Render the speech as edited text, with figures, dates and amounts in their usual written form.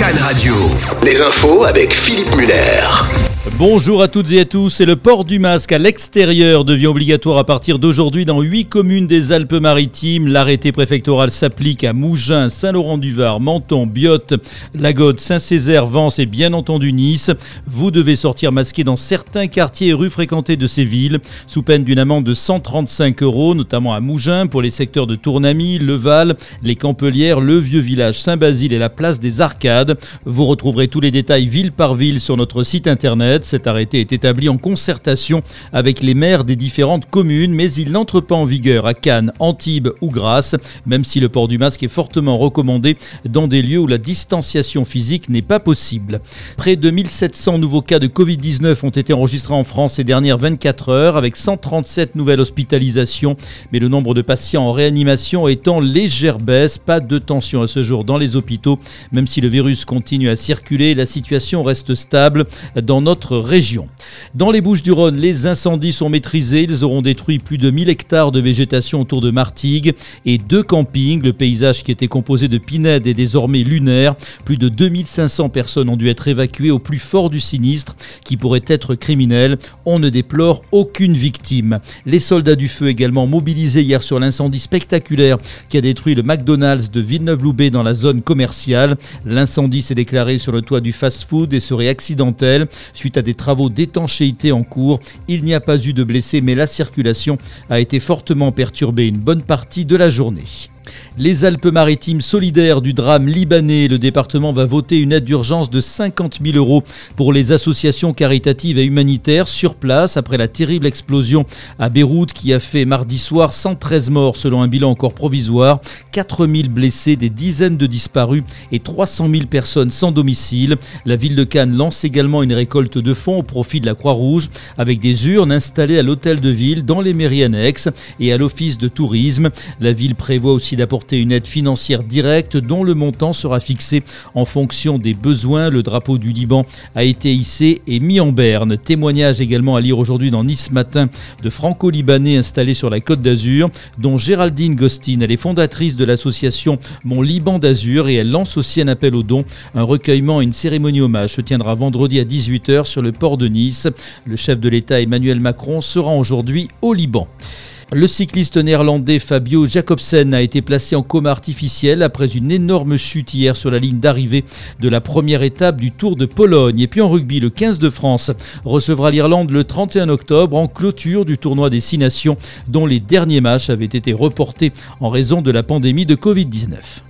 Cannes Radio. Les infos avec Philippe Muller. Bonjour à toutes et à tous. Le port du masque à l'extérieur devient obligatoire à partir d'aujourd'hui dans 8 communes des Alpes-Maritimes. L'arrêté préfectoral s'applique à Mougins, Saint-Laurent-du-Var, Menton, Biot, Lagode, Saint-Césaire, Vence et bien entendu Nice. Vous devez sortir masqué dans certains quartiers et rues fréquentés de ces villes, sous peine d'une amende de 135 €, notamment à Mougins pour les secteurs de Tournamy, Le Val, les Campelières, le Vieux Village, Saint-Basile et la place des Arcades. Vous retrouverez tous les détails ville par ville sur notre site internet. Cet arrêté est établi en concertation avec les maires des différentes communes, mais il n'entre pas en vigueur à Cannes, Antibes ou Grasse, même si le port du masque est fortement recommandé dans des lieux où la distanciation physique n'est pas possible. Près de 1700 nouveaux cas de Covid-19 ont été enregistrés en France ces dernières 24 heures, avec 137 nouvelles hospitalisations, mais le nombre de patients en réanimation est en légère baisse. Pas de tension à ce jour dans les hôpitaux, même si le virus continue à circuler, la situation reste stable dans notre région. Dans les Bouches-du-Rhône, les incendies sont maîtrisés. Ils auront détruit plus de 1000 hectares de végétation autour de Martigues et 2 campings. Le paysage qui était composé de pinèdes est désormais lunaire. Plus de 2500 personnes ont dû être évacuées au plus fort du sinistre qui pourrait être criminel. On ne déplore aucune victime. Les soldats du feu également mobilisés hier sur l'incendie spectaculaire qui a détruit le McDonald's de Villeneuve-Loubet dans la zone commerciale. L'incendie s'est déclaré sur le toit du fast-food et serait accidentel. Suite à des travaux d'étanchéité en cours, il n'y a pas eu de blessés, mais la circulation a été fortement perturbée une bonne partie de la journée. Les Alpes-Maritimes solidaires du drame libanais. Le département va voter une aide d'urgence de 50 000 € pour les associations caritatives et humanitaires sur place après la terrible explosion à Beyrouth qui a fait mardi soir 113 morts selon un bilan encore provisoire, 4 000 blessés, des dizaines de disparus et 300 000 personnes sans domicile. La ville de Cannes lance également une récolte de fonds au profit de la Croix-Rouge avec des urnes installées à l'hôtel de ville, dans les mairies annexes et à l'office de tourisme. La ville prévoit aussi d'apporter une aide financière directe dont le montant sera fixé en fonction des besoins. Le drapeau du Liban a été hissé et mis en berne. Témoignage également à lire aujourd'hui dans Nice Matin de franco-libanais installés sur la Côte d'Azur, dont Géraldine Gostin. Elle est fondatrice de l'association Mon Liban d'Azur et elle lance aussi un appel aux dons. Un recueillement et une cérémonie hommage se tiendra vendredi à 18 h sur le port de Nice. Le chef de l'État Emmanuel Macron se rend aujourd'hui au Liban. Le cycliste néerlandais Fabio Jacobsen a été placé en coma artificiel après une énorme chute hier sur la ligne d'arrivée de la première étape du Tour de Pologne. Et puis en rugby, le 15 de France recevra l'Irlande le 31 octobre en clôture du tournoi des 6 nations dont les derniers matchs avaient été reportés en raison de la pandémie de Covid-19.